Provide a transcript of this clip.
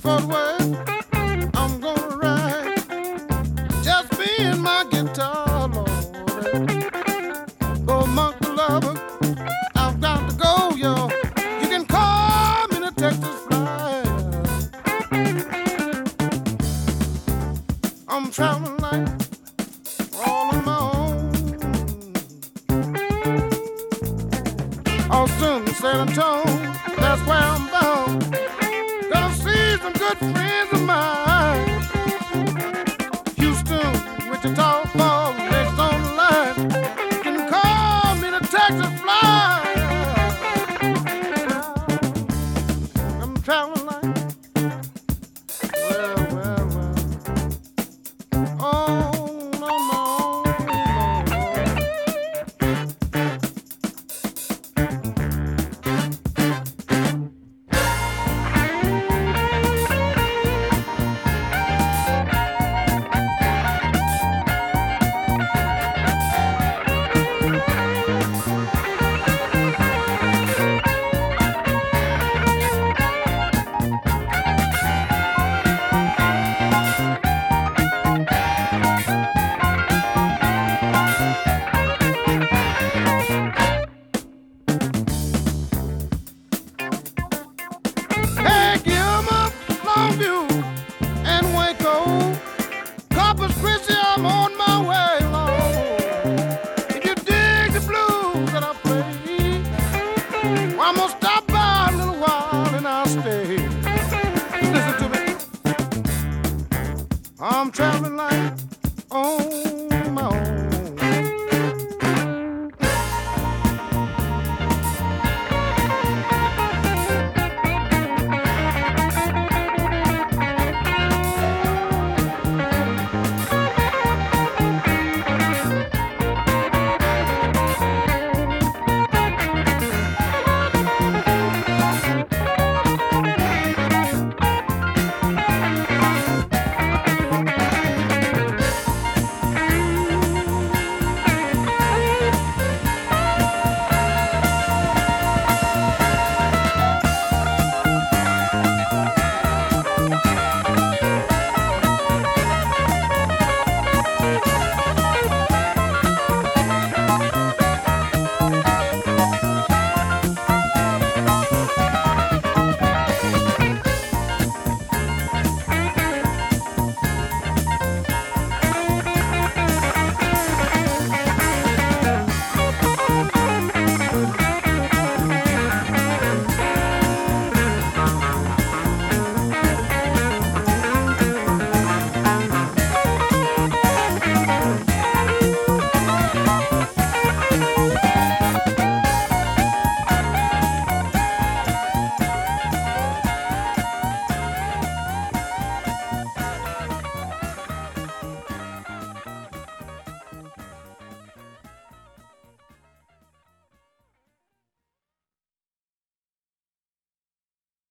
Fort Worth, I'm gonna ride. Just me and my guitar, Lord. Go monkey lover, I've got to go, yo. You can call me the Texas Flyer. I'm traveling like all on my own. Austin, San Antonio, that's where I'm bound. Gonna see some good friends of mine. Houston, Wichita Falls, next on the line. You can call me the Texas Flyer. I'm traveling like, well. Oh, no. Hey, Gilmer, Longview, and Waco, Corpus Christi, I'm on my way, Lord. If you dig the blues that I play, well, I'm gonna stop by a little while and I'll stay. Listen to me. I'm traveling like, oh.